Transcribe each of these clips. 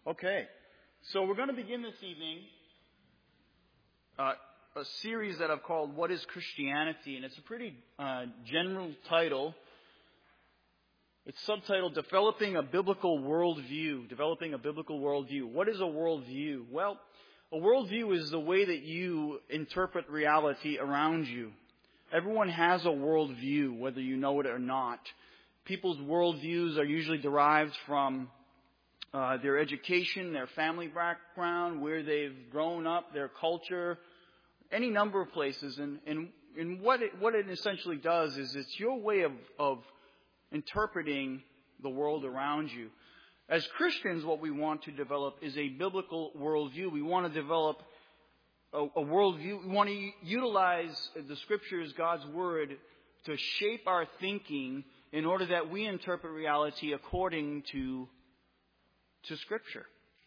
Okay, so we're going to begin this evening a series that I've called What is Christianity? And it's a pretty general title. It's subtitled Developing a Biblical Worldview. Developing a Biblical Worldview. What is a worldview? Well, a worldview is the way that you interpret reality around you. Everyone has a worldview, whether you know it or not. People's worldviews are usually derived from their education, their family background, where they've grown up, their culture, any number of places. And what it essentially does is it's your way of interpreting the world around you. As Christians, what we want to develop is a biblical worldview. We want to develop a worldview. We want to utilize the Scriptures, God's Word, to shape our thinking in order that we interpret reality according to Scripture.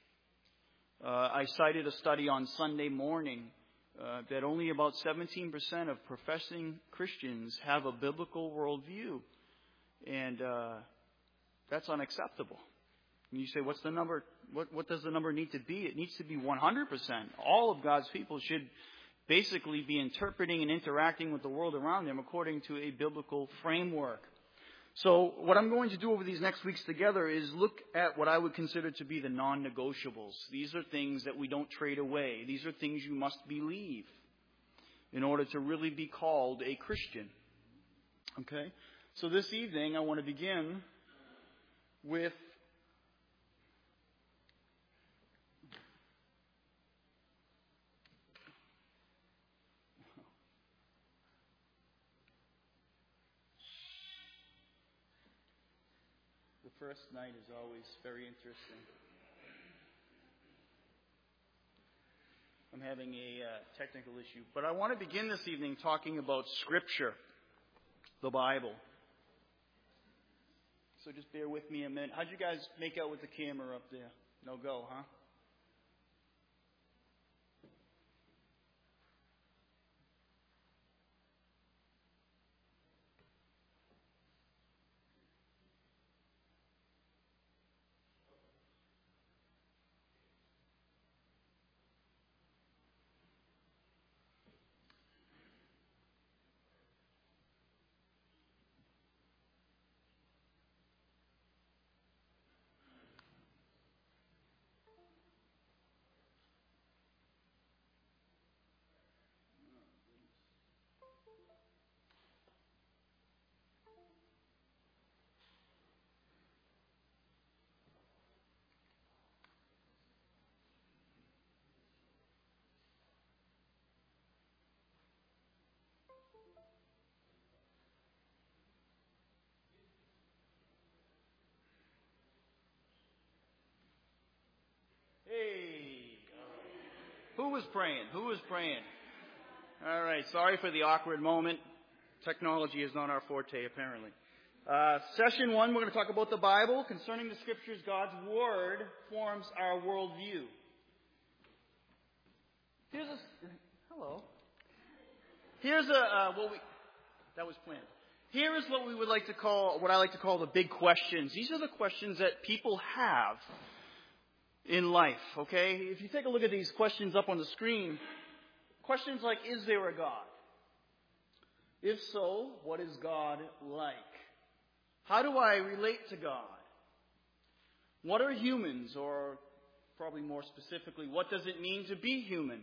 I cited a study on Sunday morning that only about 17% of professing Christians have a biblical worldview. And that's unacceptable. And you say, what's the number? What does the number need to be? It needs to be 100%. All of God's people should basically be interpreting and interacting with the world around them according to a biblical framework. So what I'm going to do over these next weeks together is look at what I would consider to be the non-negotiables. These are things that we don't trade away. These are things you must believe in order to really be called a Christian. Okay? So this evening I want to begin with first night is always very interesting. I'm having a technical issue. But I want to begin this evening talking about Scripture, the Bible. So just bear with me a minute. How'd you guys make out with the camera up there? No go, huh? Hey, who was praying? Who was praying? All right, sorry for the awkward moment. Technology is not our forte, apparently. Session 1, we're going to talk about the Bible. Concerning the Scriptures, God's Word forms our worldview. That was planned. Here is what we would like to call, what I like to call the big questions. These are the questions that people have in life, okay? If you take a look at these questions up on the screen, questions like, is there a God? If so, what is God like? How do I relate to God? What are humans? Or probably more specifically, what does it mean to be human?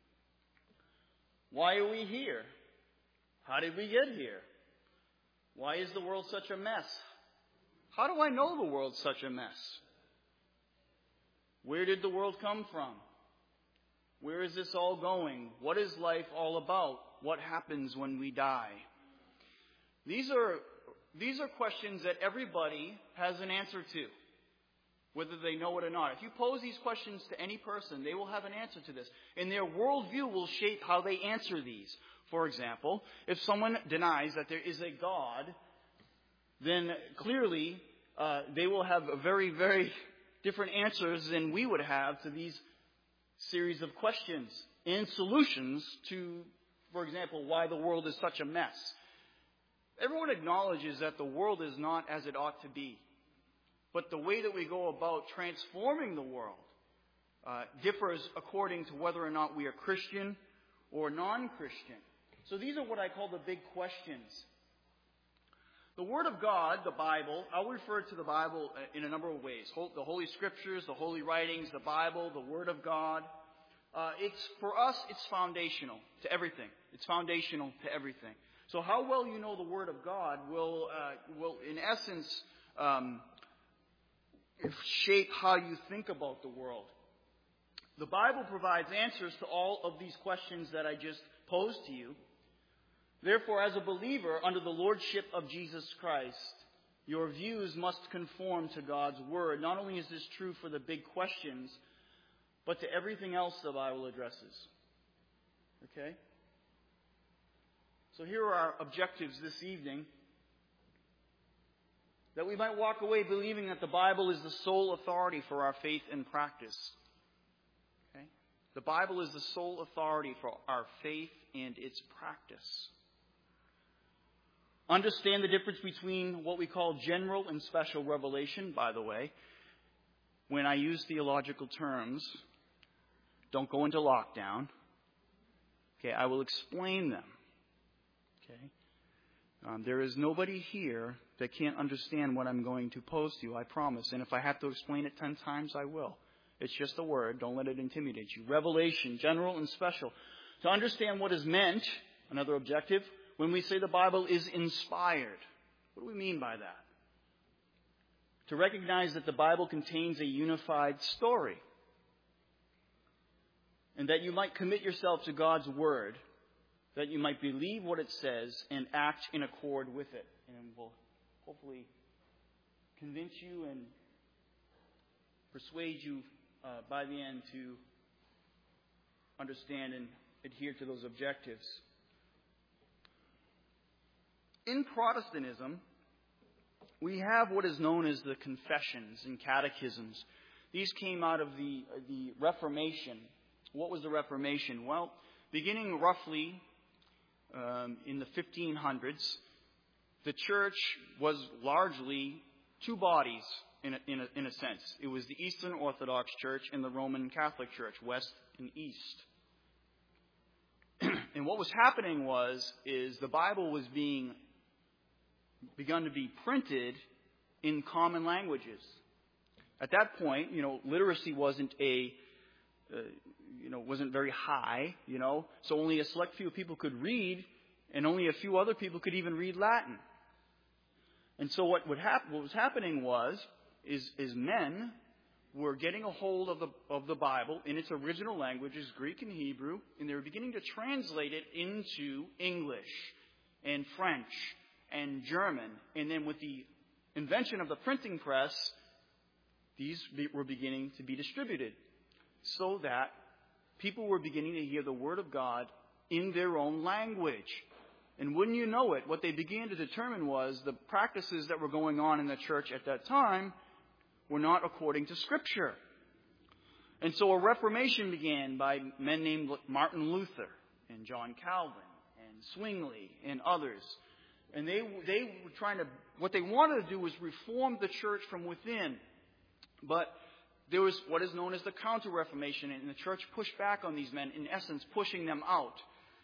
Why are we here? How did we get here? Why is the world such a mess? How do I know the world's such a mess? Where did the world come from? Where is this all going? What is life all about? What happens when we die? These are questions that everybody has an answer to, whether they know it or not. If you pose these questions to any person, they will have an answer to this. And their worldview will shape how they answer these. For example, if someone denies that there is a God, then clearly they will have a very, very different answers than we would have to these series of questions and solutions to, for example, why the world is such a mess. Everyone acknowledges that the world is not as it ought to be. But the way that we go about transforming the world differs according to whether or not we are Christian or non-Christian. So these are what I call the big questions. The Word of God, the Bible, I'll refer to the Bible in a number of ways. The Holy Scriptures, the Holy Writings, the Bible, the Word of God. For us, it's foundational to everything. It's foundational to everything. So how well you know the Word of God will in essence, shape how you think about the world. The Bible provides answers to all of these questions that I just posed to you. Therefore, as a believer under the lordship of Jesus Christ, your views must conform to God's Word. Not only is this true for the big questions, but to everything else the Bible addresses. Okay? So here are our objectives this evening. That we might walk away believing that the Bible is the sole authority for our faith and practice. Okay? The Bible is the sole authority for our faith and its practice. Understand the difference between what we call general and special revelation, by the way. When I use theological terms, don't go into lockdown. Okay, I will explain them. Okay? There is nobody here that can't understand what I'm going to pose to you, I promise. And if I have to explain it 10 times, I will. It's just a word. Don't let it intimidate you. Revelation, general and special. To understand what is meant, another objective, when we say the Bible is inspired. What do we mean by that? To recognize that the Bible contains a unified story. And that you might commit yourself to God's Word. That you might believe what it says and act in accord with it. And will hopefully convince you and persuade you by the end to understand and adhere to those objectives. In Protestantism, we have what is known as the confessions and catechisms. These came out of the Reformation. What was the Reformation? Well, beginning roughly in the 1500s, the church was largely two bodies in a sense. It was the Eastern Orthodox Church and the Roman Catholic Church, West and East. And what was happening is the Bible was begun to be printed in common languages. At that point, literacy wasn't wasn't very high, so only a select few people could read, and only a few other people could even read Latin. And so what was happening is men were getting a hold of the Bible in its original languages, Greek and Hebrew, and they were beginning to translate it into English and French and German. And then with the invention of the printing press, these were beginning to be distributed so that people were beginning to hear the Word of God in their own language. And wouldn't you know it, what they began to determine was the practices that were going on in the church at that time were not according to Scripture. And so a reformation began by men named Martin Luther and John Calvin and Zwingli and others. And they were trying to, what they wanted to do was reform the church from within. But there was what is known as the Counter-Reformation, and the church pushed back on these men, in essence, pushing them out.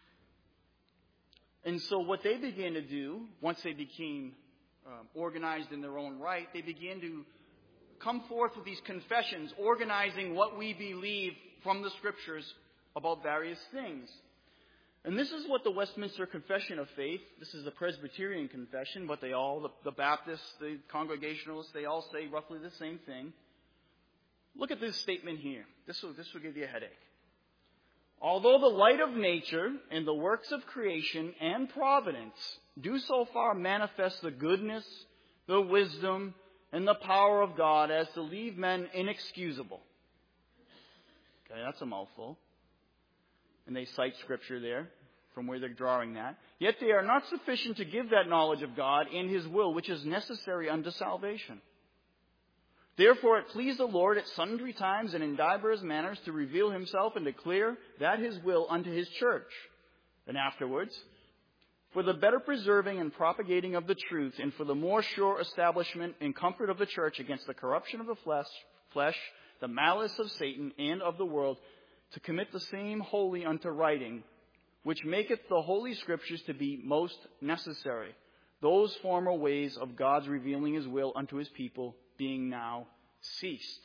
And so what they began to do, once they became organized in their own right, they began to come forth with these confessions, organizing what we believe from the Scriptures about various things. And this is what the Westminster Confession of Faith, this is the Presbyterian confession, but they all, the Baptists, the Congregationalists, they all say roughly the same thing. Look at this statement here. This will give you a headache. Although the light of nature and the works of creation and providence do so far manifest the goodness, the wisdom, and the power of God as to leave men inexcusable. Okay, that's a mouthful. And they cite Scripture there from where they're drawing that. Yet they are not sufficient to give that knowledge of God and His will, which is necessary unto salvation. Therefore it pleased the Lord at sundry times and in divers manners to reveal Himself and declare that His will unto His church. And afterwards, for the better preserving and propagating of the truth, and for the more sure establishment and comfort of the church against the corruption of the flesh, the malice of Satan, and of the world, to commit the same wholly unto writing, which maketh the holy scriptures to be most necessary, those former ways of God's revealing his will unto his people being now ceased.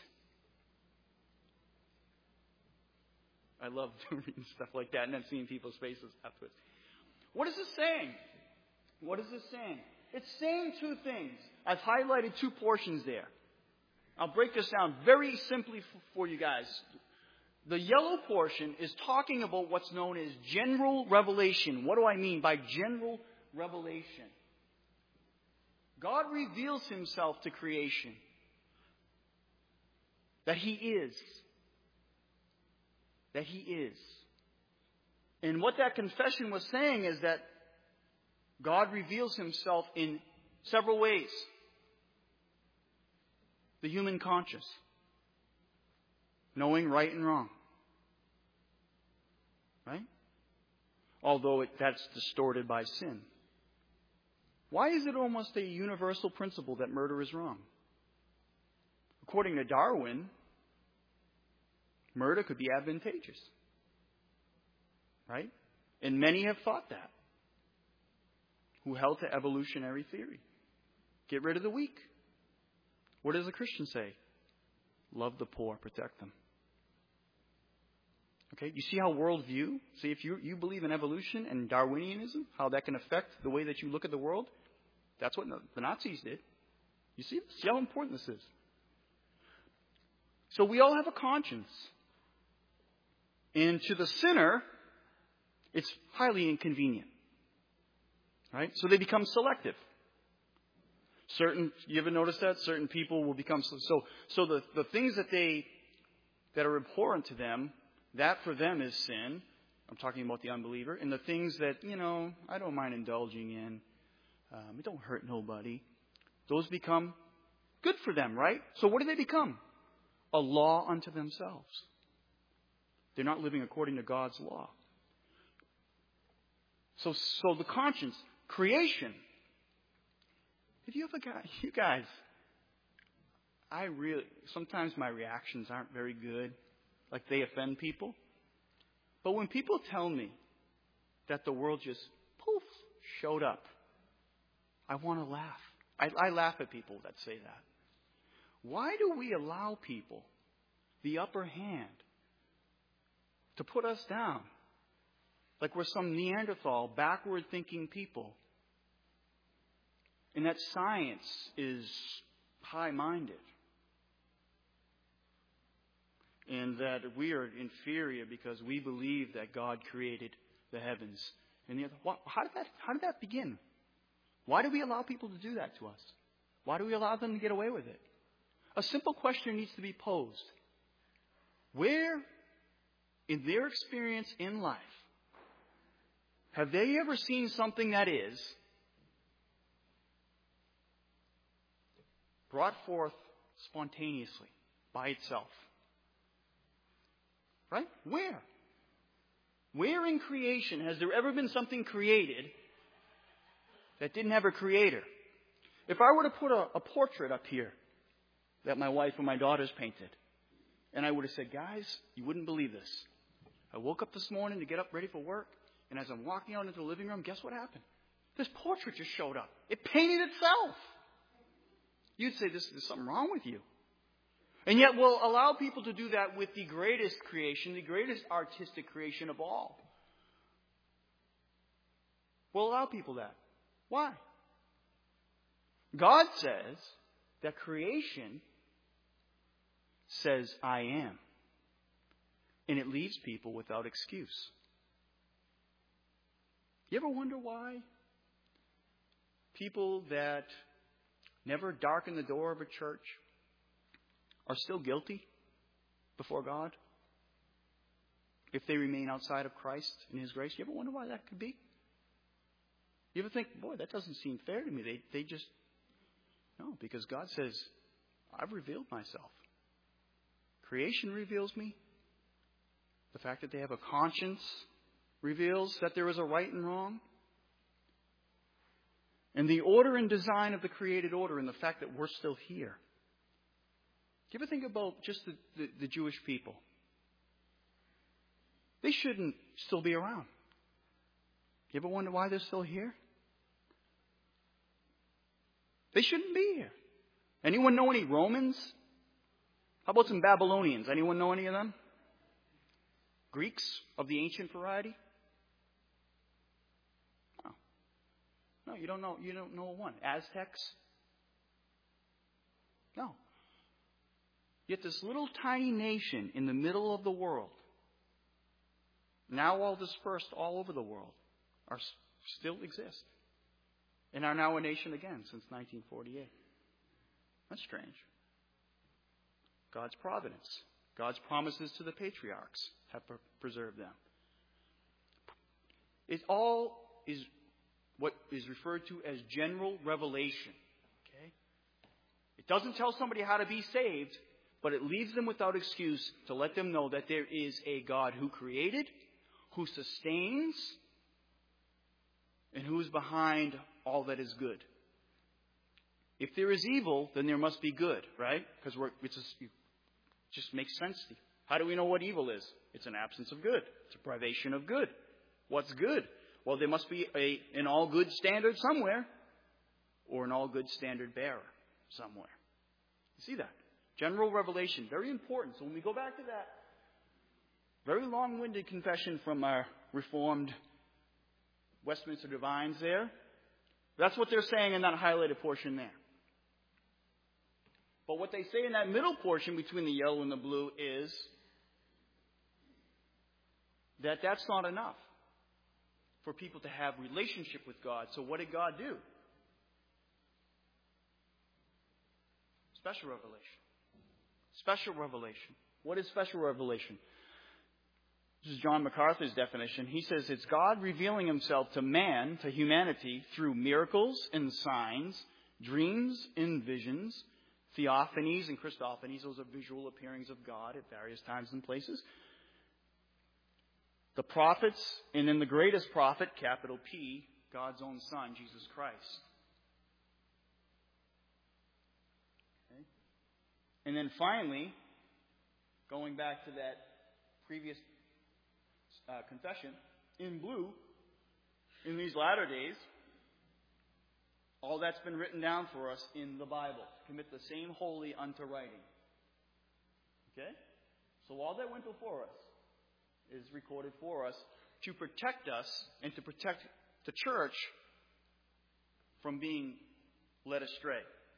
I love reading stuff like that and then seeing people's faces afterwards. What is this saying? What is this saying? It's saying two things. I've highlighted two portions there. I'll break this down very simply for you guys. The yellow portion is talking about what's known as general revelation. What do I mean by general revelation? God reveals himself to creation. That he is. That he is. And what that confession was saying is that God reveals himself in several ways. The human conscience. Knowing right and wrong. Right? Although that's distorted by sin. Why is it almost a universal principle that murder is wrong? According to Darwin, murder could be advantageous. Right? And many have thought that. Who held to evolutionary theory. Get rid of the weak. What does a Christian say? Love the poor, protect them. Okay, you see how worldview, see if you believe in evolution and Darwinianism, how that can affect the way that you look at the world? That's what the Nazis did. You see how important this is. So we all have a conscience. And to the sinner, it's highly inconvenient. Right? So they become selective. You ever notice that? Certain people will become so the things that are abhorrent to them, that for them is sin. I'm talking about the unbeliever. And the things that, I don't mind indulging in, it don't hurt nobody. Those become good for them, right? So what do they become? A law unto themselves. They're not living according to God's law. So the conscience, creation. If you guys, sometimes my reactions aren't very good. Like they offend people. But when people tell me that the world just, poof, showed up, I want to laugh. I laugh at people that say that. Why do we allow people the upper hand to put us down? Like we're some Neanderthal, backward-thinking people. And that science is high-minded. And that we are inferior because we believe that God created the heavens and the earth. How did that begin? Why do we allow people to do that to us? Why do we allow them to get away with it? A simple question needs to be posed. Where, in their experience in life, have they ever seen something that is brought forth spontaneously by itself? Right? Where? Where in creation has there ever been something created that didn't have a creator? If I were to put a portrait up here that my wife or my daughters painted, and I would have said, guys, you wouldn't believe this. I woke up this morning to get up ready for work, and as I'm walking out into the living room, guess what happened? This portrait just showed up. It painted itself. You'd say, there's something wrong with you. And yet we'll allow people to do that with the greatest creation, the greatest artistic creation of all. We'll allow people that. Why? God says that creation says, I am. And it leaves people without excuse. You ever wonder why people that never darken the door of a church are still guilty before God if they remain outside of Christ and His grace? You ever wonder why that could be? You ever think, boy, that doesn't seem fair to me. They just, no, because God says, I've revealed myself. Creation reveals me. The fact that they have a conscience reveals that there is a right and wrong. and the order and design of the created order and the fact that we're still here. Do you ever think about just the Jewish people? They shouldn't still be around. You ever wonder why they're still here? They shouldn't be here. Anyone know any Romans? How about some Babylonians? Anyone know any of them? Greeks of the ancient variety? No, you don't know. You don't know one. Aztecs? No. Yet this little tiny nation in the middle of the world, now all dispersed all over the world, still exist. And are now a nation again since 1948. That's strange. God's providence. God's promises to the patriarchs have preserved them. It all is what is referred to as general revelation. Okay? It doesn't tell somebody how to be saved, but it leaves them without excuse to let them know that there is a God who created, who sustains, and who is behind all that is good. If there is evil, then there must be good, right? Because it just makes sense to you. How do we know what evil is? It's an absence of good. It's a privation of good. What's good? Well, there must be an all good standard somewhere, or an all good standard bearer somewhere. You see that? General revelation, very important. So when we go back to that very long-winded confession from our Reformed Westminster Divines there, that's what they're saying in that highlighted portion there. But what they say in that middle portion between the yellow and the blue is that that's not enough for people to have relationship with God. So what did God do? Special revelation. Special revelation. What is special revelation? This is John MacArthur's definition. He says it's God revealing himself to man, to humanity, through miracles and signs, dreams and visions, theophanies and Christophanies. Those are visual appearings of God at various times and places. The prophets, and then the greatest prophet, capital P, God's own Son, Jesus Christ. Okay. And then finally, going back to that previous confession, in blue, in these latter days, all that's been written down for us in the Bible. Commit the same holy unto writing. Okay? So all that went before us is recorded for us to protect us and to protect the church from being led astray.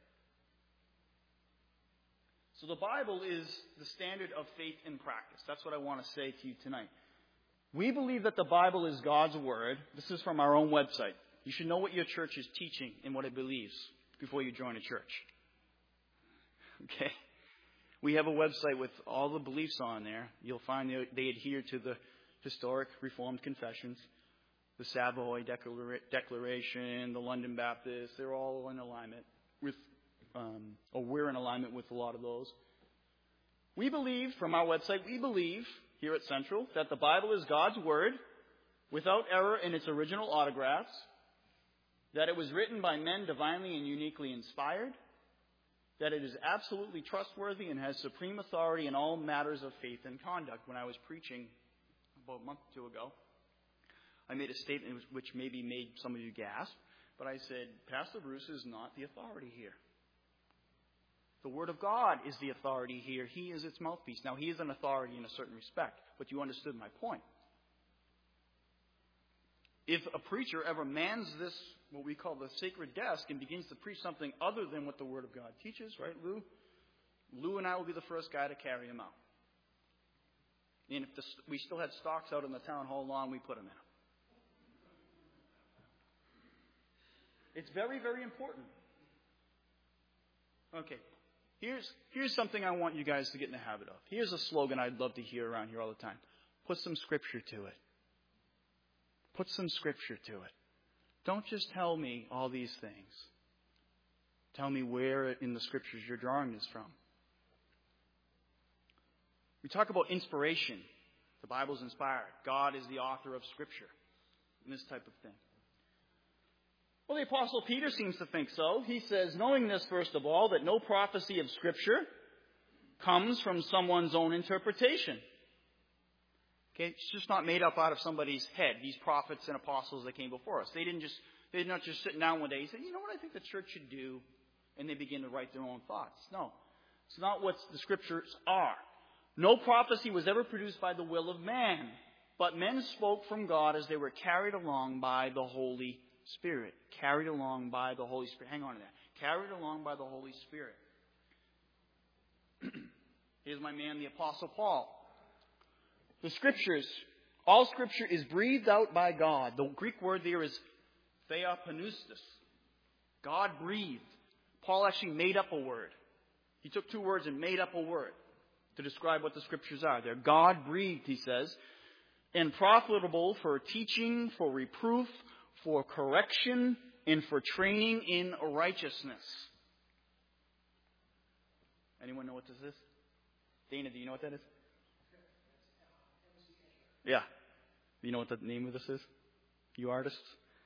So the Bible is the standard of faith in practice. That's what I want to say to you tonight. We believe that the Bible is God's Word. This is from our own website. You should know what your church is teaching and what it believes before you join a church. Okay? We have a website with all the beliefs on there. You'll find they adhere to the historic Reformed confessions, the Savoy Declaration, the London Baptist. They're all in alignment with, or we're in alignment with a lot of those. We believe, from our website, here at Central, that the Bible is God's Word, without error in its original autographs, that it was written by men divinely and uniquely inspired, that it is absolutely trustworthy and has supreme authority in all matters of faith and conduct. When I was preaching about a month or two ago, I made a statement which maybe made some of you gasp, but I said, Pastor Bruce is not the authority here. The Word of God is the authority here. He is its mouthpiece. Now, he is an authority in a certain respect, but you understood my point. If a preacher ever mans this, what we call the sacred desk, and begins to preach something other than what the Word of God teaches, right, Lou? Lou and I will be the first guy to carry him out. And if we still had stocks out in the town hall lawn, we put them in. It's very, very important. Okay. Here's something I want you guys to get in the habit of. Here's a slogan I'd love to hear around here all the time. Put some scripture to it. Put some scripture to it. Don't just tell me all these things. Tell me where in the scriptures you're drawing this from. We talk about inspiration. The Bible's inspired. God is the author of scripture. And this type of thing. Well, the Apostle Peter seems to think so. He says, knowing this, first of all, that no prophecy of Scripture comes from someone's own interpretation. Okay, it's just not made up out of somebody's head, these prophets and apostles that came before us. They're not just sitting down one day and say, you know what I think the church should do? And they begin to write their own thoughts. No, it's not what the Scriptures are. No prophecy was ever produced by the will of man, but men spoke from God as they were carried along by the Holy Spirit. Carried along by the Holy Spirit. Hang on to that. Carried along by the Holy Spirit. Here's my man, the Apostle Paul. The Scriptures, all Scripture is breathed out by God. The Greek word there is theopneustos. God breathed. Paul actually made up a word. He took two words and made up a word to describe what the Scriptures are. They're God breathed, he says, and profitable for teaching, for reproof, for correction, and for training in righteousness. Anyone know what this is? Dana, do you know what that is? Yeah. You know what the name of this is? You artists?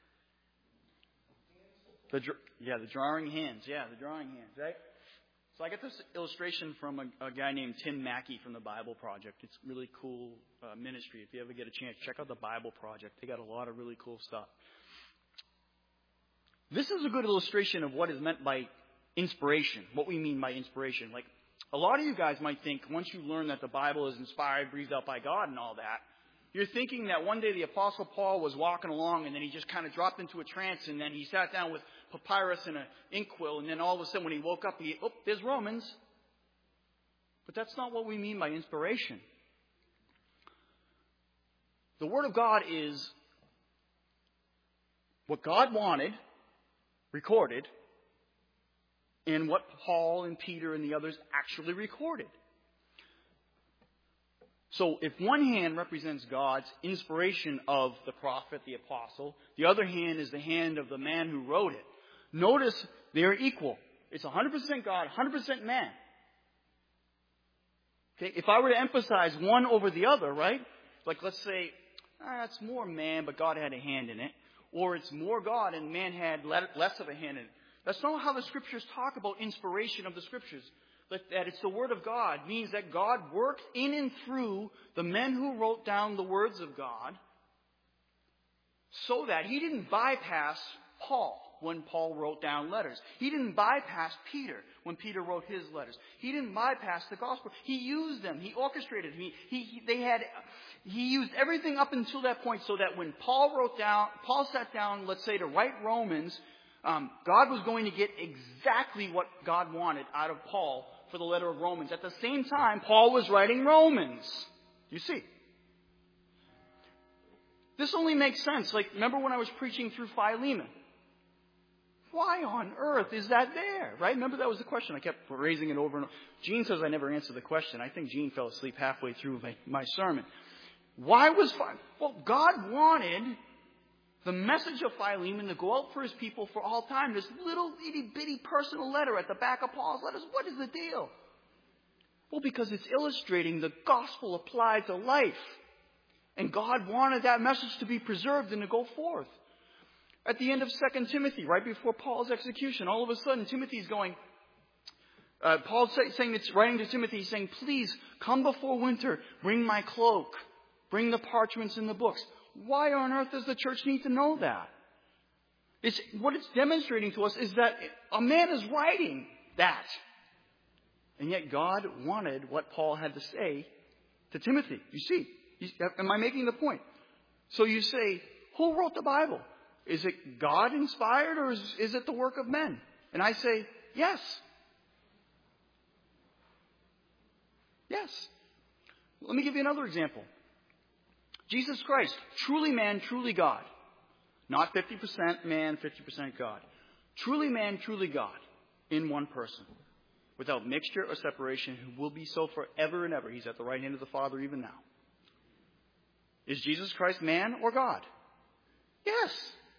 The drawing hands. Yeah, the drawing hands, right? So I got this illustration from a guy named Tim Mackey from the Bible Project. It's really cool ministry. If you ever get a chance, check out the Bible Project. They got a lot of really cool stuff. This is a good illustration of what is meant by inspiration, what we mean by inspiration. Like, a lot of you guys might think, once you learn that the Bible is inspired, breathed out by God and all that, you're thinking that one day the Apostle Paul was walking along and then he just kind of dropped into a trance and then he sat down with papyrus and an inkwell and then all of a sudden when he woke up, there's Romans. But that's not what we mean by inspiration. The Word of God is what God wanted, recorded, and what Paul and Peter and the others actually recorded. So if one hand represents God's inspiration of the prophet, the apostle, the other hand is the hand of the man who wrote it. Notice they're equal. It's 100% God, 100% man. Okay, if I were to emphasize one over the other, right? Like let's say, it's more man, but God had a hand in it. Or it's more God and man had less of a hand in it. That's not how the Scriptures talk about inspiration of the Scriptures. That it's the Word of God means that God worked in and through the men who wrote down the words of God so that He didn't bypass Paul when Paul wrote down letters. He didn't bypass Peter when Peter wrote his letters. He didn't bypass the gospel. He used them. He orchestrated them. He used everything up until that point so that when Paul sat down, let's say, to write Romans, God was going to get exactly what God wanted out of Paul for the letter of Romans. At the same time, Paul was writing Romans. You see. This only makes sense. Like, remember when I was preaching through Philemon? Why on earth is that there? Right? Remember that was the question. I kept raising it over and over. Gene says I never answered the question. I think Gene fell asleep halfway through my sermon. Why was Philemon? Well, God wanted the message of Philemon to go out for his people for all time. This little itty-bitty personal letter at the back of Paul's letters. What is the deal? Well, because it's illustrating the gospel applied to life. And God wanted that message to be preserved and to go forth. At the end of 2 Timothy, right before Paul's execution, all of a sudden Timothy's going, Paul's writing to Timothy, saying, please come before winter, bring my cloak, bring the parchments and the books. Why on earth does the church need to know that? What it's demonstrating to us is that a man is writing that. And yet God wanted what Paul had to say to Timothy. You see, am I making the point? So you say, who wrote the Bible? Is it God inspired or is it the work of men? And I say, yes. Yes. Let me give you another example. Jesus Christ, truly man, truly God. Not 50% man, 50% God. Truly man, truly God in one person. Without mixture or separation, who will be so forever and ever. He's at the right hand of the Father even now. Is Jesus Christ man or God? Yes.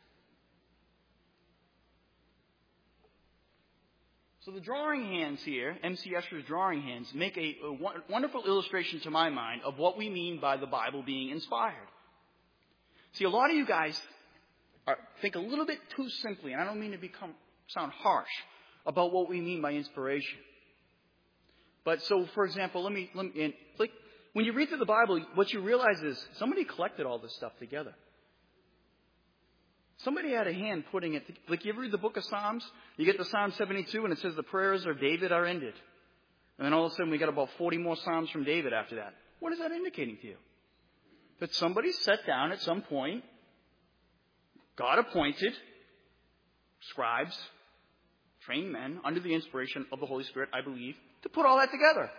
So the drawing hands here, M.C. Escher's drawing hands, make a wonderful illustration to my mind of what we mean by the Bible being inspired. See, a lot of you guys think a little bit too simply, and I don't mean to sound harsh, about what we mean by inspiration. But so, for example, when you read through the Bible, what you realize is somebody collected all this stuff together. Somebody had a hand putting it. Like you ever read the book of Psalms, you get to Psalm 72, and it says the prayers of David are ended. And then all of a sudden we got about 40 more Psalms from David after that. What is that indicating to you? That somebody sat down at some point, God appointed scribes, trained men, under the inspiration of the Holy Spirit, I believe, to put all that together.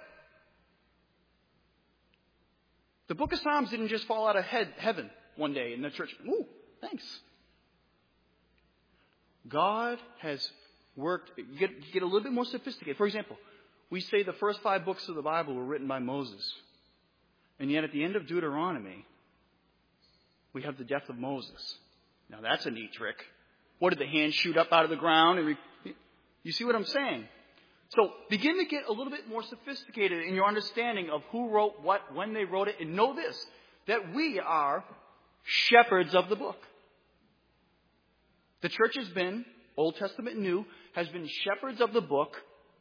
The book of Psalms didn't just fall out of heaven one day in the church. Ooh, thanks. God has worked. You get a little bit more sophisticated. For example, we say the first 5 books of the Bible were written by Moses. And yet at the end of Deuteronomy, we have the death of Moses. Now that's a neat trick. What, did the hand shoot up out of the ground? You see what I'm saying? So begin to get a little bit more sophisticated in your understanding of who wrote what, when they wrote it. And know this, that we are shepherds of the book. The church has been, Old Testament and New, has been shepherds of the book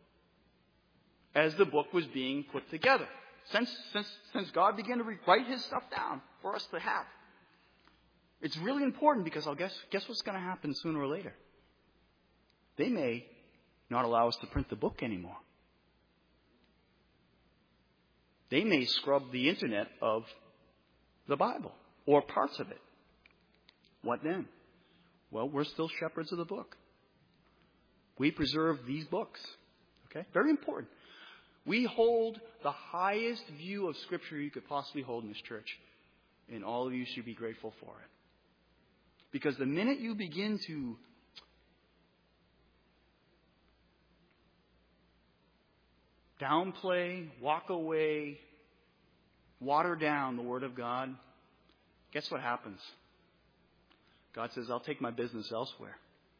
as the book was being put together. Since God began to write His stuff down for us to have. It's really important because guess what's going to happen sooner or later? They may not allow us to print the book anymore. They may scrub the internet of the Bible or parts of it. What then? Well, we're still shepherds of the book. We preserve these books. Okay? Very important. We hold the highest view of Scripture you could possibly hold in this church. And all of you should be grateful for it. Because the minute you begin to downplay, walk away, water down the Word of God, guess what happens? God says, I'll take my business elsewhere.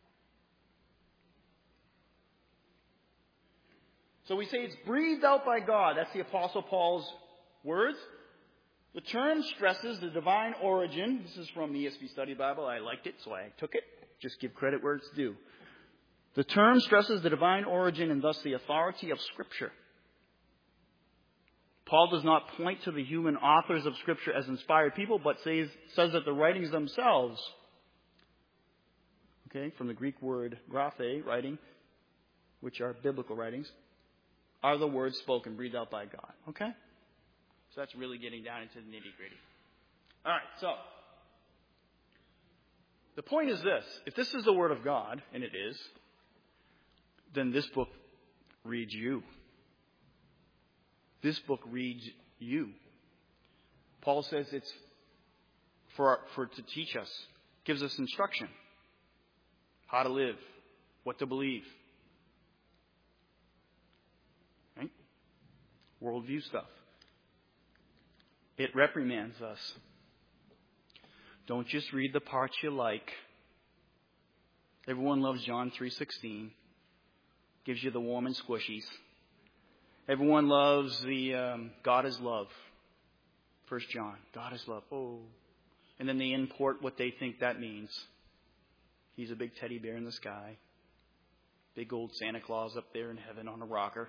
So we say it's breathed out by God. That's the Apostle Paul's words. The term stresses the divine origin. This is from the ESV Study Bible. I liked it, so I took it. Just give credit where it's due. The term stresses the divine origin and thus the authority of Scripture. Paul does not point to the human authors of Scripture as inspired people, but says that the writings themselves, from the Greek word graphe, writing, which are biblical writings, are the words spoken, breathed out by God. Okay? So that's really getting down into the nitty-gritty. All right, so the point is this. If this is the Word of God, and it is, then this book reads you. This book reads you. Paul says it's for to teach us, gives us instruction, how to live, what to believe. Right? Worldview stuff. It reprimands us. Don't just read the parts you like. Everyone loves John 3:16. Gives you the warm and squishies. Everyone loves the God is love. 1 John, God is love. Oh. And then they import what they think that means. He's a big teddy bear in the sky. Big old Santa Claus up there in heaven on a rocker.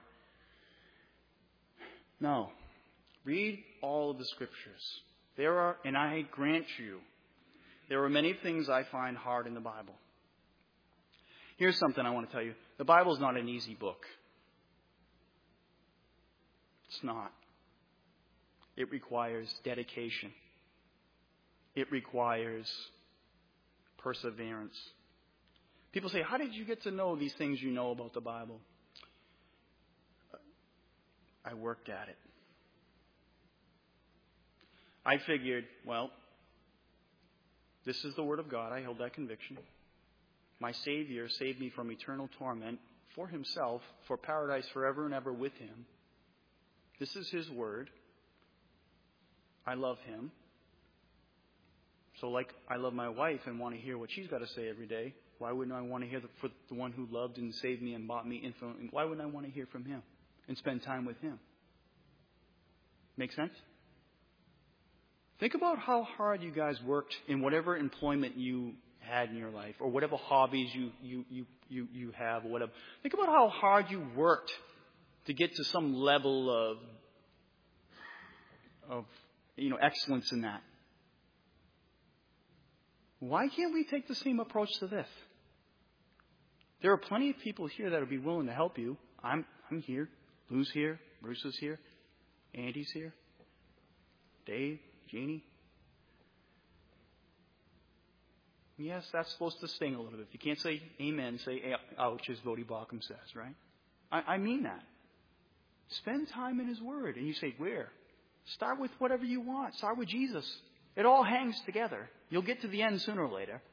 No. Read all of the Scriptures. And I grant you, there are many things I find hard in the Bible. Here's something I want to tell you. The Bible is not an easy book. It's not. It requires dedication. It requires perseverance. People say, how did you get to know these things you know about the Bible? I worked at it. I figured, well, this is the Word of God. I held that conviction. My Savior saved me from eternal torment for Himself, for paradise forever and ever with Him. This is His Word. I love Him. So like I love my wife and want to hear what she's got to say every day, why wouldn't I want to hear for the one who loved and saved me and bought me infinitely? Why wouldn't I want to hear from Him and spend time with Him? Make sense? Think about how hard you guys worked in whatever employment you had in your life, or whatever hobbies you have, or whatever. Think about how hard you worked to get to some level of excellence in that. Why can't we take the same approach to this? There are plenty of people here that would be willing to help you. I'm here. Lou's here. Bruce is here. Andy's here. Dave, Jeannie. Yes, that's supposed to sting a little bit. If you can't say amen, say ouch, as Bodhi Baucham says, right? I mean that. Spend time in His Word. And you say, where? Start with whatever you want. Start with Jesus. It all hangs together. You'll get to the end sooner or later.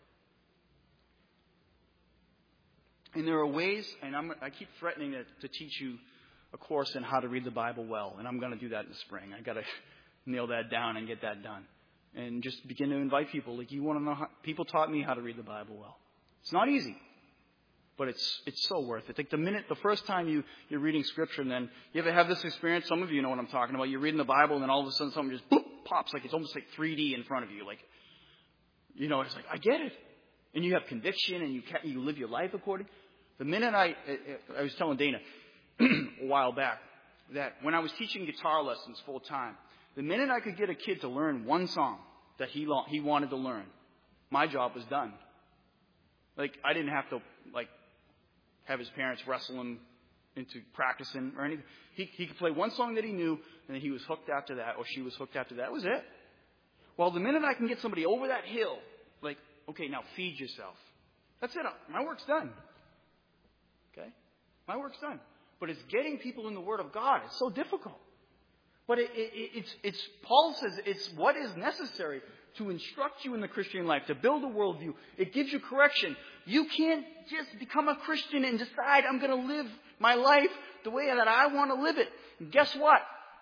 And there are ways, and I keep threatening to teach you a course on how to read the Bible well. And I'm going to do that in the spring. I've got to nail that down and get that done. And just begin to invite people. Like, you want to know how, people taught me how to read the Bible well. It's not easy. But it's so worth it. Like the first time you're reading Scripture, and then you ever have this experience? Some of you know what I'm talking about. You're reading the Bible, and then all of a sudden something just boop, pops, like it's almost like 3D in front of you. Like, it's like, I get it. And you have conviction, and you live your life according. The minute I was telling Dana a while back that when I was teaching guitar lessons full time, the minute I could get a kid to learn one song that he wanted to learn, my job was done. Like, I didn't have to have his parents wrestle him into practicing or anything. He could play one song that he knew, and then he was hooked after that, or she was hooked after that. That was it. Well, the minute I can get somebody over that hill, like, okay, now feed yourself. That's it. My work's done. Okay? My work's done. But it's getting people in the Word of God. It's so difficult. But it's Paul says it's what is necessary to instruct you in the Christian life, to build a worldview. It gives you correction. You can't just become a Christian and decide I'm going to live my life the way that I want to live it. And guess what?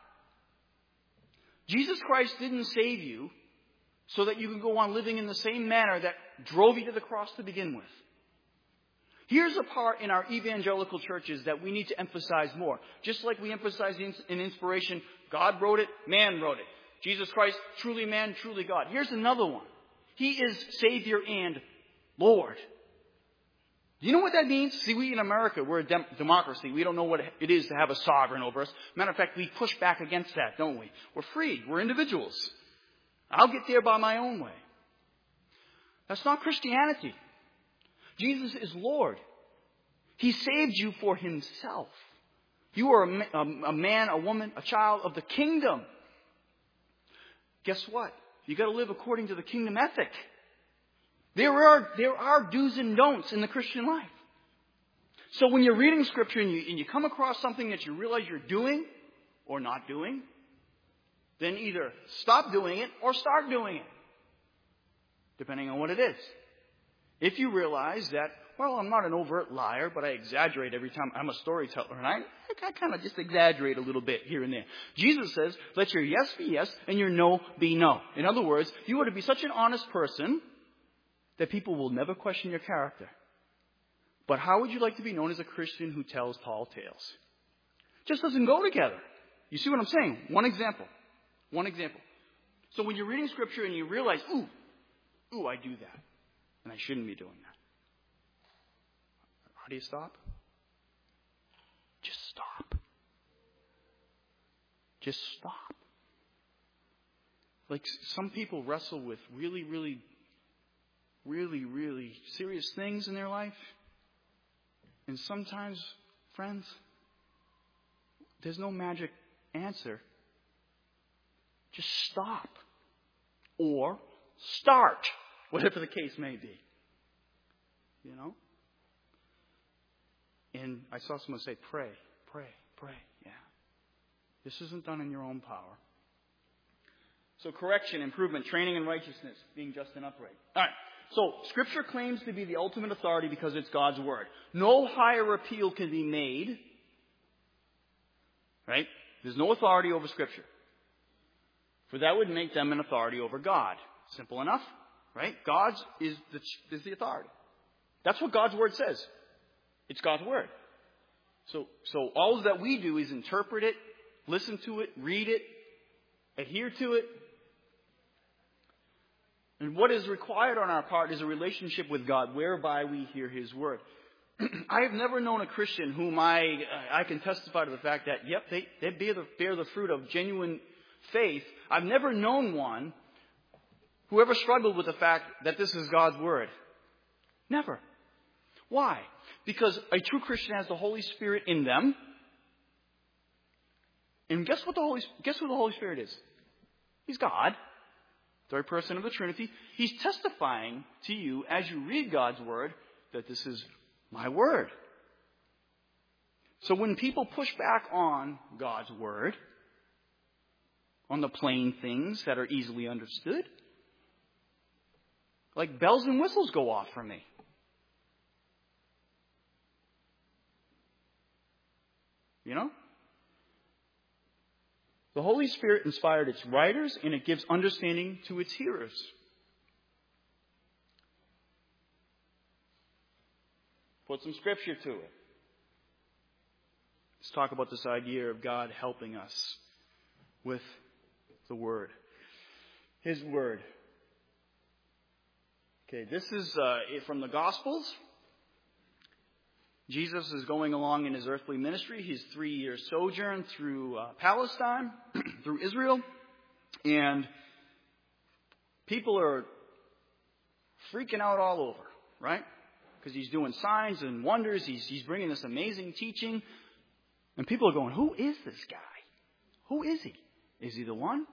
Jesus Christ didn't save you so that you can go on living in the same manner that drove you to the cross to begin with. Here's a part in our evangelical churches that we need to emphasize more. Just like we emphasize in inspiration, God wrote it, man wrote it. Jesus Christ, truly man, truly God. Here's another one. He is Savior and Lord. Do you know what that means? See, we in America, we're a democracy. We don't know what it is to have a sovereign over us. Matter of fact, we push back against that, don't we? We're free. We're individuals. I'll get there by my own way. That's not Christianity. Jesus is Lord. He saved you for Himself. You are a man, a woman, a child of the kingdom. Guess what? You got to live according to the kingdom ethic. There are do's and don'ts in the Christian life. So when you're reading Scripture and you come across something that you realize you're doing or not doing, then either stop doing it or start doing it, depending on what it is. If you realize that, well, I'm not an overt liar, but I exaggerate every time I'm a storyteller, and I kind of just exaggerate a little bit here and there. Jesus says, let your yes be yes and your no be no. In other words, you are to be such an honest person that people will never question your character. But how would you like to be known as a Christian who tells tall tales? Just doesn't go together. You see what I'm saying? One example. So when you're reading Scripture and you realize, ooh, I do that. And I shouldn't be doing that. How do you stop? Just stop. Just stop. Like, some people wrestle with really, really, really, really serious things in their life. And sometimes, friends, there's no magic answer. Just stop. Or start. Whatever the case may be. You know? And I saw someone say, pray. Yeah. This isn't done in your own power. So correction, improvement, training in righteousness, being just and upright. All right. So Scripture claims to be the ultimate authority because it's God's Word. No higher appeal can be made. Right? There's no authority over Scripture. For that would make them an authority over God. Simple enough. Right? God's is the authority. That's what God's Word says. It's God's Word. So all that we do is interpret it, listen to it, read it, adhere to it. And what is required on our part is a relationship with God whereby we hear His word. I have never known a Christian whom I can testify to the fact that, yep, they bear the fruit of genuine faith. I've never known one who ever struggled with the fact that this is God's word. Never. Why? Because a true Christian has the Holy Spirit in them. And guess who the Holy Spirit is? He's God. Third person of the Trinity. He's testifying to you as you read God's word that this is my word. So when people push back on God's word, on the plain things that are easily understood, like bells and whistles go off for me. You know? The Holy Spirit inspired its writers, and it gives understanding to its hearers. Put some scripture to it. Let's talk about this idea of God helping us with the Word. His Word. Okay, this is from the Gospels. Jesus is going along in his earthly ministry. His 3-year sojourn through Palestine, through Israel. And people are freaking out all over, right? Because he's doing signs and wonders. He's bringing this amazing teaching. And people are going, who is this guy? Who is he? Is he the one?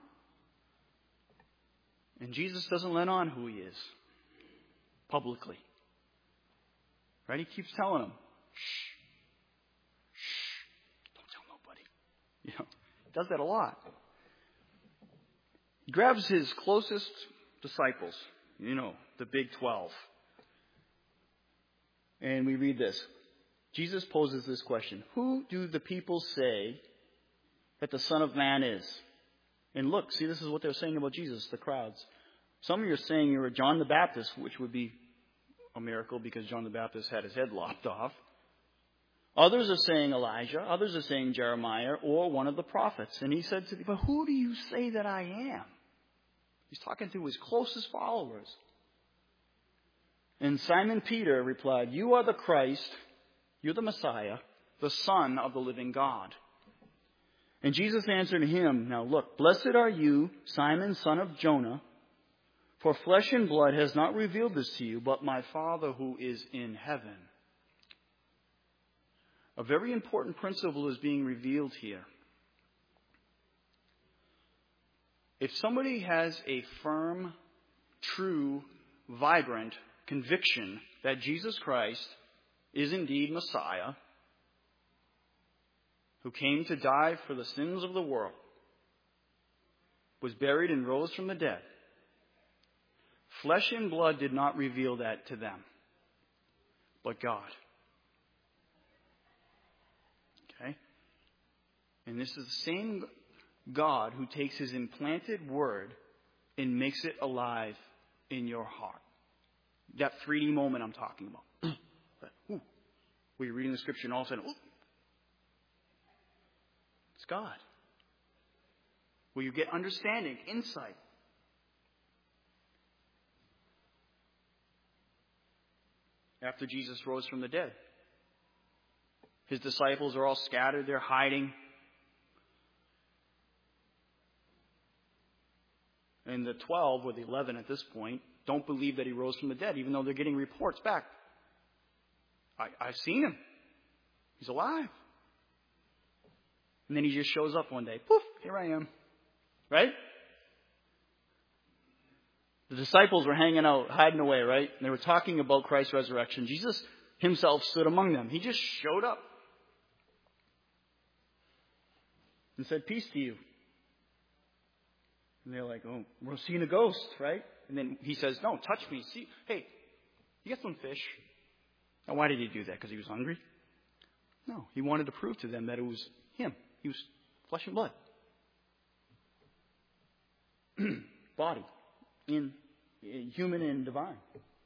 And Jesus doesn't let on who he is publicly. Right? He keeps telling them, shh, don't tell nobody. You know, he does that a lot. He grabs his closest disciples, you know, the big 12. And we read this. Jesus poses this question. Who do the people say that the Son of Man is? And look, see, this is what they're saying about Jesus, the crowds. Some of you are saying you're John the Baptist, which would be a miracle because John the Baptist had his head lopped off. Others are saying Elijah. Others are saying Jeremiah or one of the prophets. And he said to them, but who do you say that I am? He's talking to his closest followers. And Simon Peter replied, you are the Christ, you're the Messiah, the Son of the living God. And Jesus answered him, now look, blessed are you, Simon, son of Jonah, for flesh and blood has not revealed this to you, but my Father who is in heaven. A very important principle is being revealed here. If somebody has a firm, true, vibrant conviction that Jesus Christ is indeed Messiah, who came to die for the sins of the world, was buried and rose from the dead, flesh and blood did not reveal that to them, but God. Okay? And this is the same God who takes his implanted word and makes it alive in your heart. That 3D moment I'm talking about. Where you're reading the scripture and all of a sudden, it's God. Where you get understanding, insight. After Jesus rose from the dead, his disciples are all scattered. They're hiding. And the 12, or the 11 at this point, don't believe that he rose from the dead, even though they're getting reports back. I've seen him. He's alive. And then he just shows up one day. Poof, here I am. Right? The disciples were hanging out, hiding away, right? And they were talking about Christ's resurrection. Jesus himself stood among them. He just showed up and said, peace to you. And they're like, oh, we're seeing a ghost, right? And then he says, no, touch me. See, hey, you got some fish. Now, why did he do that? Because he was hungry? No, he wanted to prove to them that it was him. He was flesh and blood. Body. In human and divine.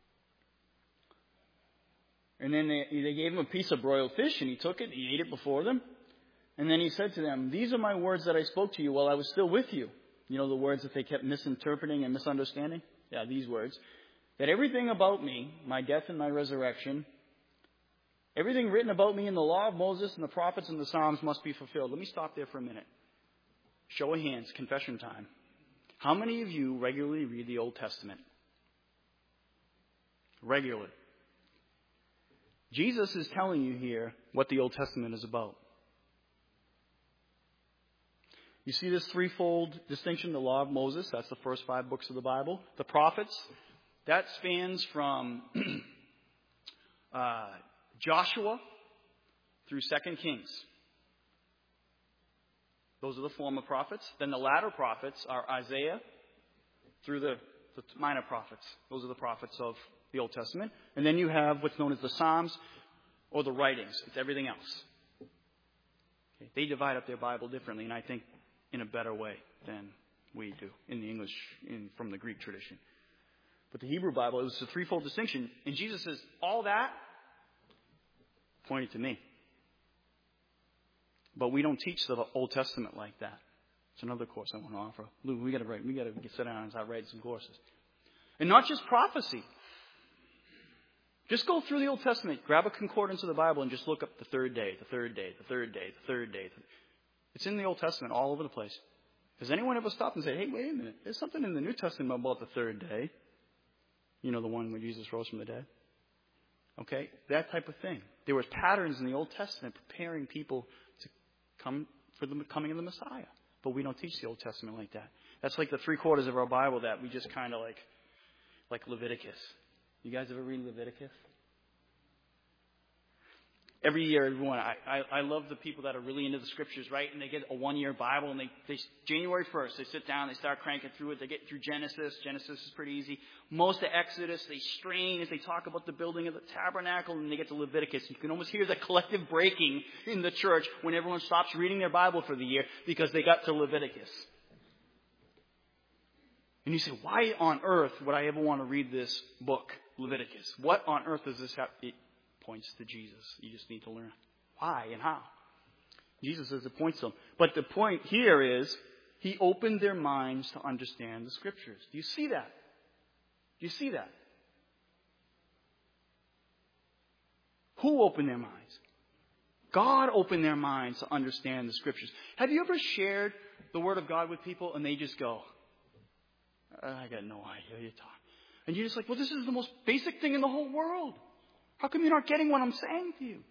And then they gave him a piece of broiled fish, and he took it, he ate it before them. And then he said to them, these are my words that I spoke to you while I was still with you. You know, the words that they kept misinterpreting and misunderstanding. these words, that everything about me, my death and my resurrection, everything written about me in the law of Moses and the prophets and the Psalms must be fulfilled. Let me stop there for a minute. Show of hands, confession time. How many of you regularly read the Old Testament? Regularly. Jesus is telling you here what the Old Testament is about. You see this threefold distinction, the law of Moses, that's the first 5 books of the Bible. The prophets, that spans from Joshua through 2 Kings. Those are the former prophets. Then the latter prophets are Isaiah through the minor prophets. Those are the prophets of the Old Testament. And then you have what's known as the Psalms or the writings. It's everything else. Okay. They divide up their Bible differently, and I think in a better way than we do in the English, from the Greek tradition. But the Hebrew Bible, it was a threefold distinction. And Jesus says, all that pointed to me. But we don't teach the Old Testament like that. It's another course I want to offer. Lou, we got to sit down and start writing some courses. And not just prophecy. Just go through the Old Testament, grab a concordance of the Bible, and just look up the third day, the third day, the third day, the third day. It's in the Old Testament all over the place. Has anyone ever stopped and said, hey, wait a minute, there's something in the New Testament about the third day? You know, the one where Jesus rose from the dead? Okay, that type of thing. There were patterns in the Old Testament preparing people to come for the coming of the Messiah. But we don't teach the Old Testament like that. That's like the 3/4 of our Bible that we just kind of like Leviticus. You guys ever read Leviticus? Every year, everyone, I love the people that are really into the scriptures, right? And they get a 1-year Bible, and they January 1st, they sit down, they start cranking through it. They get through Genesis. Genesis is pretty easy. Most of Exodus, they strain as they talk about the building of the tabernacle, and they get to Leviticus. You can almost hear the collective breaking in the church when everyone stops reading their Bible for the year because they got to Leviticus. And you say, why on earth would I ever want to read this book, Leviticus? What on earth does this have? It points to Jesus. You just need to learn why and how. Jesus says it points to them. But the point here is, he opened their minds to understand the scriptures. Do you see that? Do you see that? Who opened their minds? God opened their minds to understand the scriptures. Have you ever shared the word of God with people and they just go, I got no idea what you're talking. And you're just like, well, this is the most basic thing in the whole world. How come you're not getting what I'm saying to you?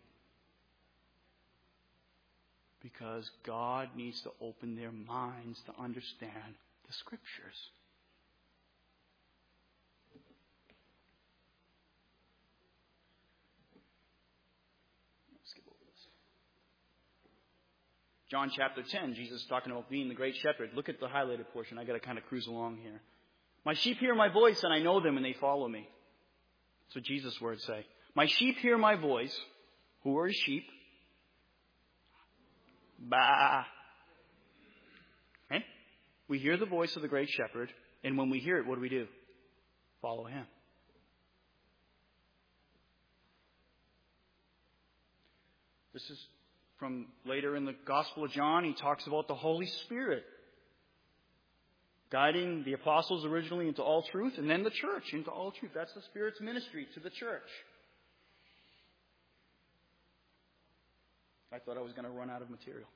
Because God needs to open their minds to understand the scriptures. Let's skip over this. John chapter 10, Jesus is talking about being the great shepherd. Look at the highlighted portion. I got to kind of cruise along here. My sheep hear my voice, and I know them, and they follow me. That's what Jesus' words say. My sheep hear my voice. Who are his sheep? Bah. Okay? We hear the voice of the great shepherd, and when we hear it, what do? Follow him. This is from later in the Gospel of John. He talks about the Holy Spirit guiding the apostles originally into all truth, and then the church into all truth. That's the Spirit's ministry to the church. I thought I was going to run out of material.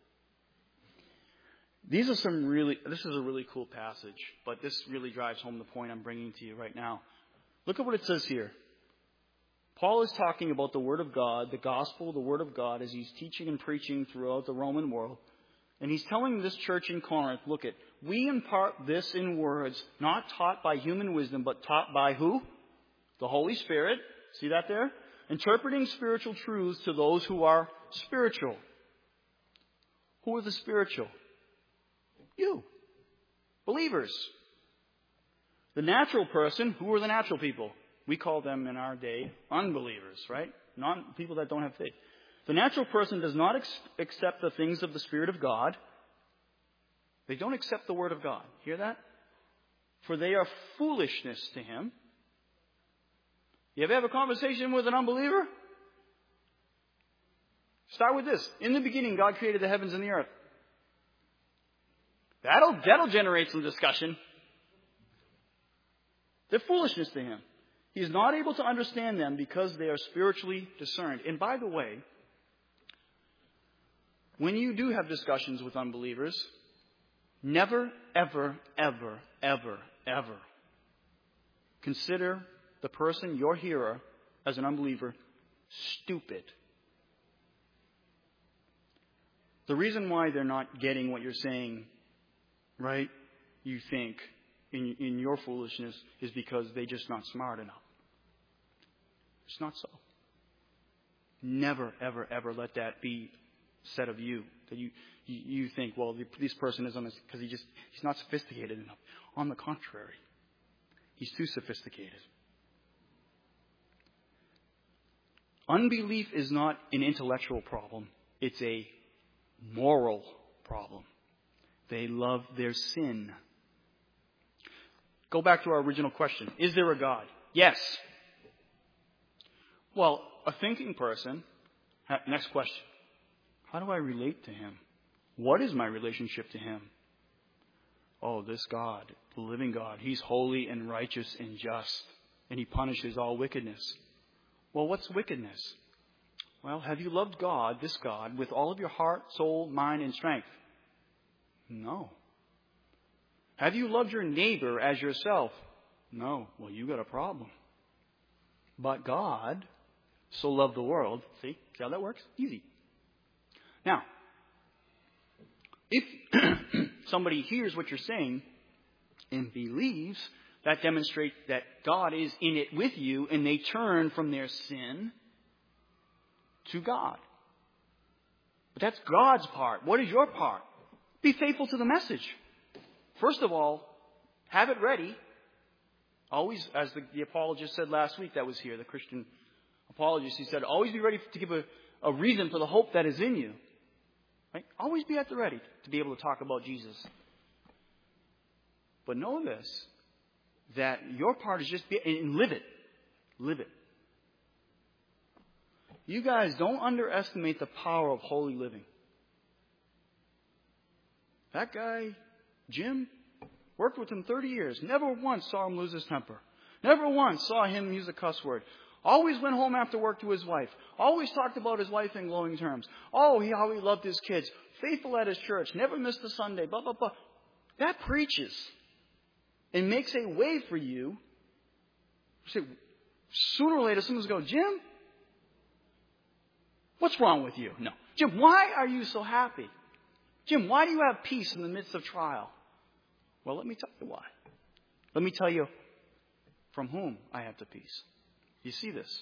This is a really cool passage, but this really drives home the point I'm bringing to you right now. Look at what it says here. Paul is talking about the Word of God, the gospel, the Word of God, as he's teaching and preaching throughout the Roman world. And he's telling this church in Corinth, look at, we impart this in words, not taught by human wisdom, but taught by who? The Holy Spirit. See that there? Interpreting spiritual truths to those who are spiritual. Who are the spiritual? You. Believers. The natural person, who are the natural people? We call them in our day unbelievers, right? People that don't have faith. The natural person does not accept the things of the Spirit of God. They don't accept the Word of God. Hear that? For they are foolishness to him. You ever have a conversation with an unbeliever? Start with this. In the beginning, God created the heavens and the earth. That'll generate some discussion. They're foolishness to him. He is not able to understand them because they are spiritually discerned. And by the way, when you do have discussions with unbelievers, never, ever, ever, ever, ever consider the person, your hearer, as an unbeliever, stupid. The reason why they're not getting what you're saying, right, you think, in your foolishness, is because they're just not smart enough. It's not so. Never, ever, ever let that be said of you. That you think, well, this person is because he's not sophisticated enough. On the contrary, he's too sophisticated. Unbelief is not an intellectual problem. It's a moral problem. They love their sin. Go back to our original question. Is there a God? Yes. Well, a thinking person, next question. How do I relate to him? What is my relationship to him? Oh, this God, the living God, he's holy and righteous and just, and he punishes all wickedness. Well, what's wickedness? Well, have you loved God, this God, with all of your heart, soul, mind, and strength? No. Have you loved your neighbor as yourself? No. Well, you got a problem. But God so loved the world. See how that works? Easy. Now, if somebody hears what you're saying and believes, that demonstrates that God is in it with you, and they turn from their sin to God. But that's God's part. What is your part? Be faithful to the message. First of all, have it ready. Always, as the apologist said last week that was here, the Christian apologist, he said, always be ready to give a reason for the hope that is in you. Right? Always be at the ready to be able to talk about Jesus. But know this, that your part is just and live it. Live it. You guys, don't underestimate the power of holy living. That guy, Jim, worked with him 30 years. Never once saw him lose his temper. Never once saw him use a cuss word. Always went home after work to his wife. Always talked about his wife in glowing terms. Oh, how he loved his kids. Faithful at his church. Never missed a Sunday. Blah, blah, blah. That preaches and makes a way for you. Sooner or later, someone's going, Jim, what's wrong with you? No. Jim, why are you so happy? Jim, why do you have peace in the midst of trial? Well, let me tell you why. Let me tell you from whom I have the peace. You see this?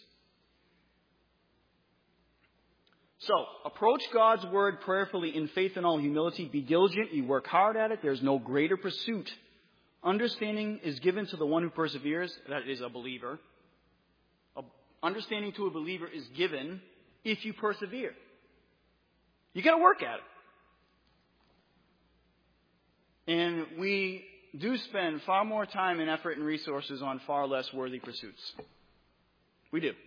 So, approach God's word prayerfully in faith and all humility. Be diligent. You work hard at it. There's no greater pursuit. Understanding is given to the one who perseveres. That is a believer. Understanding to a believer is given if you persevere. You got to work at it. And we do spend far more time and effort and resources on far less worthy pursuits. We do.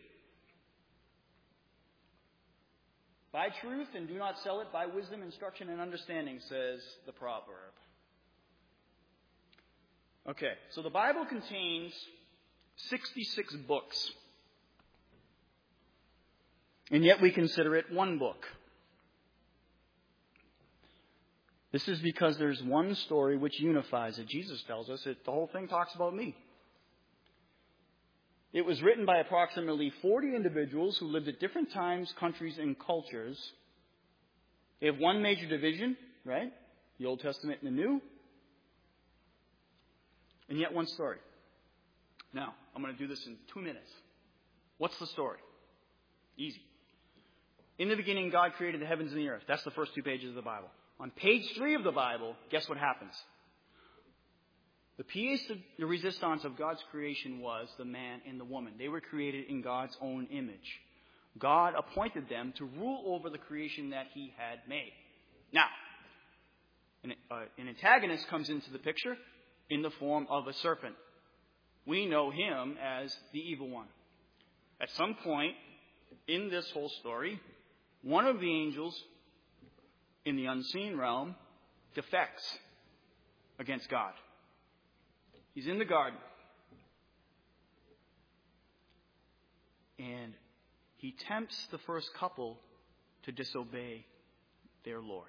Buy truth and do not sell it. Buy wisdom, instruction, and understanding, says the proverb. Okay, so the Bible contains 66 books. And yet we consider it one book. This is because there's one story which unifies it. Jesus tells us that the whole thing talks about me. It was written by approximately 40 individuals who lived at different times, countries, and cultures. They have one major division, right? The Old Testament and the New. And yet one story. Now, I'm going to do this in 2 minutes. What's the story? Easy. In the beginning, God created the heavens and the earth. That's the first 2 pages of the Bible. On page 3 of the Bible, guess what happens? The pièce de résistance of God's creation was the man and the woman. They were created in God's own image. God appointed them to rule over the creation that he had made. Now, an antagonist comes into the picture in the form of a serpent. We know him as the evil one. At some point in this whole story, one of the angels in the unseen realm defects against God. He's in the garden. And he tempts the first couple to disobey their Lord.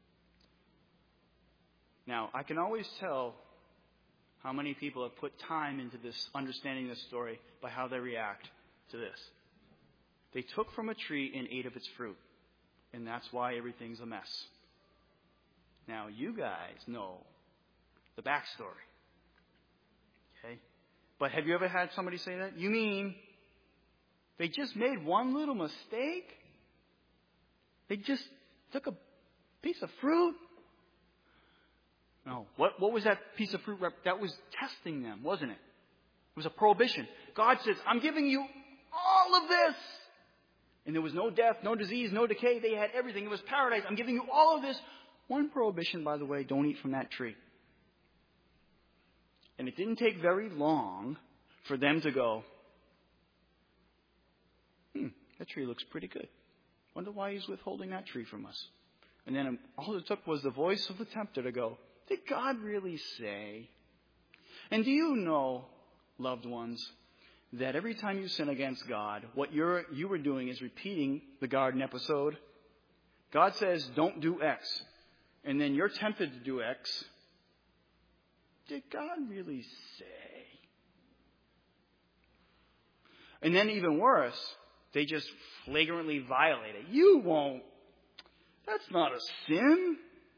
Now, I can always tell how many people have put time into this, understanding this story, by how they react to this. They took from a tree and ate of its fruit. And that's why everything's a mess. Now, you guys know the backstory. Okay? But have you ever had somebody say that? You mean they just made one little mistake? They just took a piece of fruit? No. What was that piece of fruit? That was testing them, wasn't it? It was a prohibition. God says, I'm giving you all of this. And there was no death, no disease, no decay. They had everything. It was paradise. I'm giving you all of this. One prohibition, by the way, don't eat from that tree. And it didn't take very long for them to go, that tree looks pretty good. Wonder why he's withholding that tree from us. And then all it took was the voice of the tempter to go, did God really say? And do you know, loved ones, that every time you sin against God, what you were doing is repeating the garden episode? God says, don't do X. And then you're tempted to do X. Did God really say? And then even worse, they just flagrantly violate it. You won't. That's not a sin.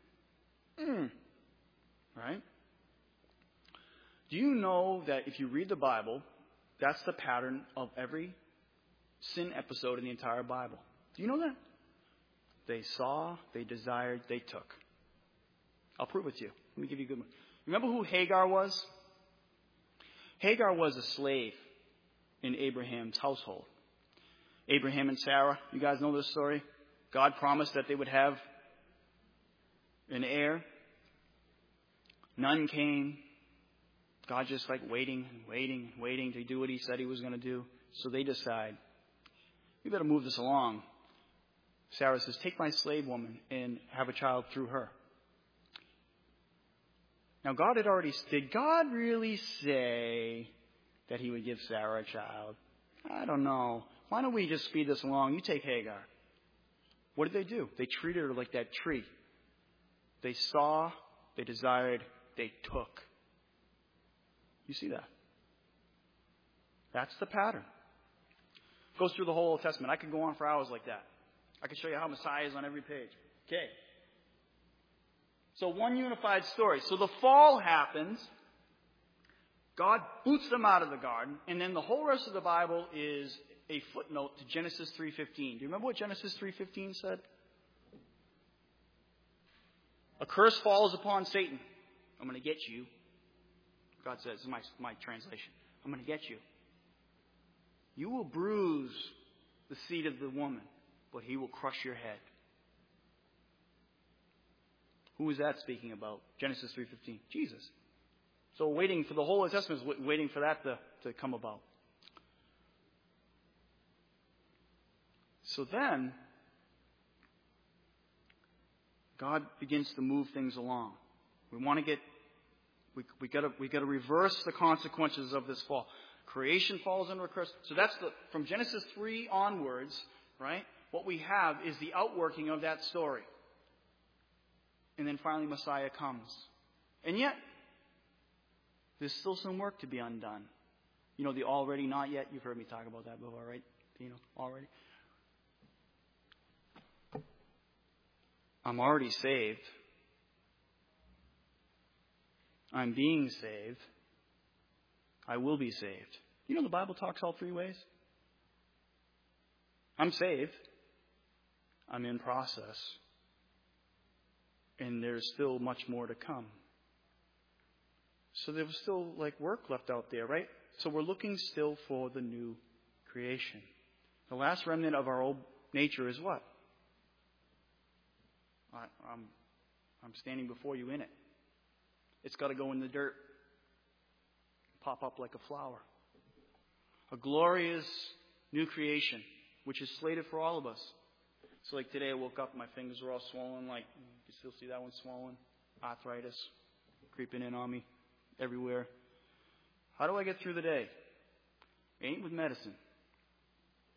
Right? Do you know that if you read the Bible, that's the pattern of every sin episode in the entire Bible? Do you know that? They saw, they desired, they took. I'll prove it to you. Let me give you a good one. Remember who Hagar was? Hagar was a slave in Abraham's household. Abraham and Sarah, you guys know this story? God promised that they would have an heir. None came. God just waiting to do what he said he was going to do. So they decide, we better move this along. Sarah says, take my slave woman and have a child through her. Now did God really say that he would give Sarah a child? I don't know. Why don't we just speed this along? You take Hagar. What did they do? They treated her like that tree. They saw, they desired, they took. You see that? That's the pattern. Goes through the whole Old Testament. I could go on for hours like that. I could show you how Messiah is on every page. Okay. So one unified story. So the fall happens. God boots them out of the garden. And then the whole rest of the Bible is a footnote to Genesis 3:15. Do you remember what Genesis 3:15 said? A curse falls upon Satan. I'm going to get you. God says, this is my translation. I'm going to get you. You will bruise the seed of the woman, but he will crush your head. Who is that speaking about? Genesis 3:15. Jesus. So waiting for the whole Old Testament is waiting for that to come about. So then, God begins to move things along. We got to reverse the consequences of this fall. Creation falls under a curse. So that's from Genesis 3 onwards, right? What we have is the outworking of that story. And then finally Messiah comes. And yet, there's still some work to be undone. You know, the already not yet. You've heard me talk about that before, right? You know, already. I'm already saved. I'm being saved. I will be saved. You know the Bible talks all three ways. I'm saved. I'm in process. And there's still much more to come. So there was still work left out there, right? So we're looking still for the new creation. The last remnant of our old nature is what? I'm standing before you in it. It's got to go in the dirt. Pop up like a flower. A glorious new creation, which is slated for all of us. So today I woke up, my fingers were all swollen. You still see that one swollen? Arthritis creeping in on me everywhere. How do I get through the day? It ain't with medicine.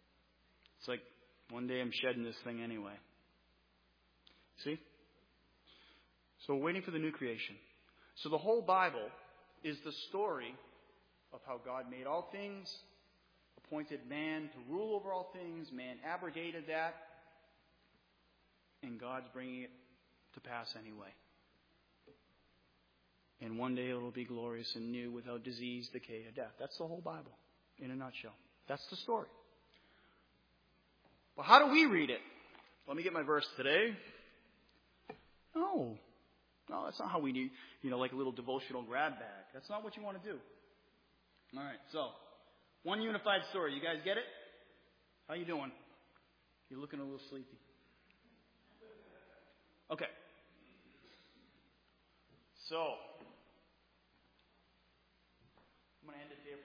It's like, one day I'm shedding this thing anyway. See? So we're waiting for the new creation. So the whole Bible is the story of how God made all things, appointed man to rule over all things, man abrogated that, and God's bringing it to pass anyway. And one day it will be glorious and new without disease, decay, or death. That's the whole Bible in a nutshell. That's the story. But how do we read it? Let me get my verse today. No, that's not how we do, like a little devotional grab bag. That's not what you want to do. All right, so, one unified story. You guys get it? How you doing? You're looking a little sleepy. Okay. So, I'm going to end it there